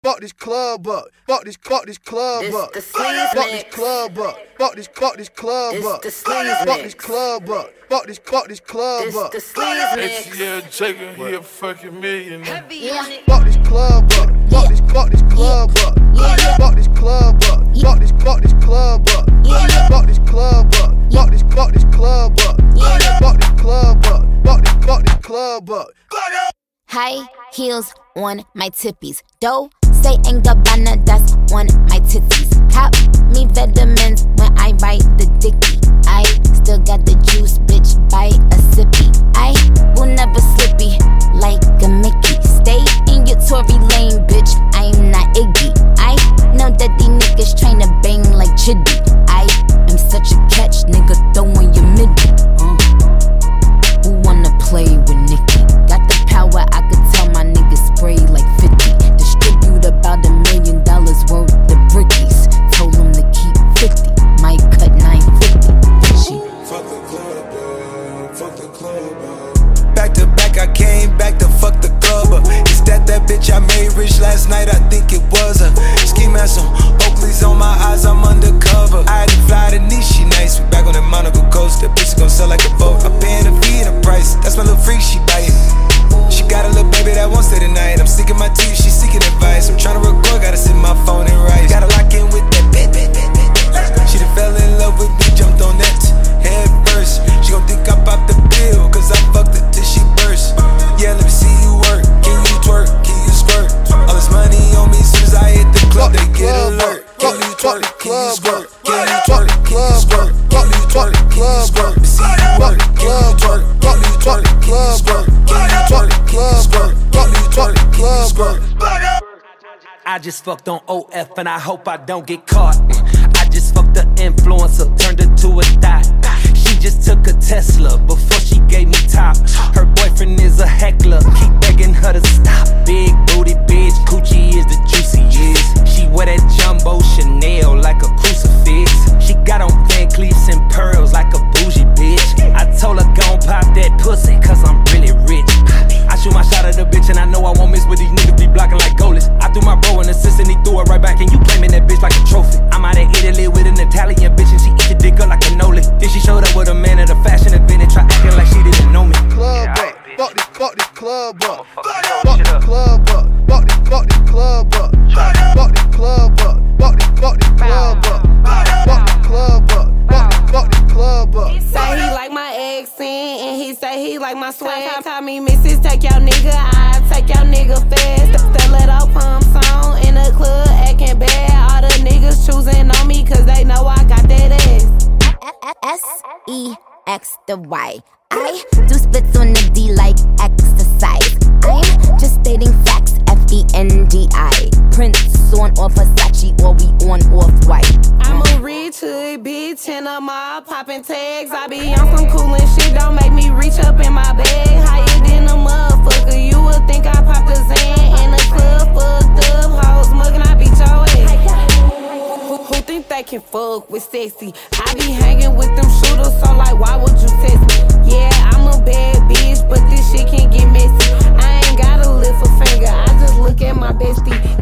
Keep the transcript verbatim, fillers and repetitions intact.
fuck this club up. Fuck this, fuck this club This up. the Fuck sleaze this mix. club up. Fuck this, fuck this club This up. the sleaze Fuck mix. this club up. Fuck this, fuck this club This up. the sleaze mix. It's yeah, Jacob, he a fucking millionaire. Heavy Yeah. on it. Fuck this club up. Fuck this, fuck this club up. Yeah. Fuck this club up. Fuck this, fuck this club up. Yeah. Fuck this club up. Fuck this, fuck this club up. Yeah. Fuck this club up. Fuck this, fuck this club up. High heels on my tippies. Dough, say and Gabbana, that's on my titties. Cop me vitamins when I write the dicky. I still got the juice, bitch, by a sippy. I will never slippy like a Mickey. Stay in your Tory lane, bitch, I'm not Iggy. I know that these niggas tryna bang like Chiddy. I am such a catch, nigga, throwing your midi. Uh. Who wanna play with Nicki? Got the power, I could tell my niggas spray like fifty. Distribute about a million dollars worth of brickies. Told them to keep fifty, might cut nine fifty. She Fuck the club up, fuck the club up. Back to back, I came back to fuck the club up. Is that that bitch I made rich last night? I think it was her. Ski mask on, Oakley's on my eyes, I'm undercover. I had to fly to Nice, she nice. We back on that Monaco coast, that bitch gon' sell like a boat. I'm paying a fee and a price, that's my little freak, she biting. She got a little baby that won't stay the night. I'm sticking my teeth, she seeking advice. I'm tryna record, gotta sit my phone and write. Gotta lock in with that bit, bit, bit, bit. She done fell in love with me, jumped on that head first. She gon' think I popped the pill, cause I fucked her till she burst. Yeah, let me see you work. Can you twerk? Can you squirt? All this money on me, soon as I hit the club, they get alert. Can you twerk? Can you squirt? Can you twerk? Can you squirt? Can you twerk? Can you squirt? See you work. Can you twerk? Can you twerk? Can you squirt? Can you twerk? Can you squirt? Can you twerk? Can you squirt? I just fucked on O F and I hope I don't get caught. I just fucked the influencer, turned her to a thot. She just took a Tesla before she gave me top. Her boyfriend is a heckler, keep begging her to stop. Big booty bitch, coochie is the juiciest. She wear that jumbo Chanel like a crucifix. She got on Van Cleefs and pearls like a bougie bitch. I told her gon' pop that pussy cause I'm really rich. I shoot my shot at the bitch and I know I won't miss, but these niggas be blocking like goalies. I threw my bro an assist and he threw it right back, and you claiming that bitch like a trophy. I'm out of Italy with an Italian bitch and she eat your dick up like a cannoli. Then she showed up with a man at a fashion event and try acting like she didn't know me. Club up. Fuck this, fuck this club up. Fuck this club up. Fuck this, fuck this club up. Fuck this club up. Fuck this, fuck this club up. Fuck this club up. Fuck this, fuck this club up. Say he like my accent and he say he like my swag. Tell me, missus, take your nigga, I take your nigga fast. Stiletto pump song in the club, acting bad. All the niggas choosing on me cause they know I got that ass. S E X the Y. I do splits on the D like exercise. I'm just stating facts, F E N D I. Prince on or Versace or we on off-white. I'm a rich hood bitch and I'm all popping tags. I be on some cool and shit, don't make me reach up in my bag. Higher than a motherfucker, you would think I popped a Zan. In a club fucked up, hoes muggin', I beat your ass. Who, who think they can fuck with sexy? I be hanging with them shooters, so like why would you test me? Yeah, I'm a bad bitch, but this shit can get messy. I ain't gotta lift a finger, I just look at my bestie.